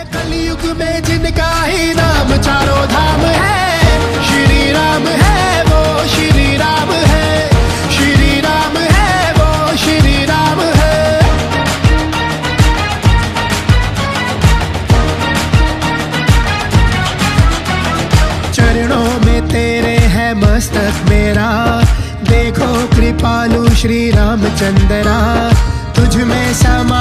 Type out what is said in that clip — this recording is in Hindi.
कलयुग में जिनका ही नाम चारों धाम है, श्री राम है वो श्री राम है, श्री राम है वो श्री राम है। चरणों में तेरे है मस्तक मेरा, देखो कृपालु श्री रामचंद्रा, तुझ में समा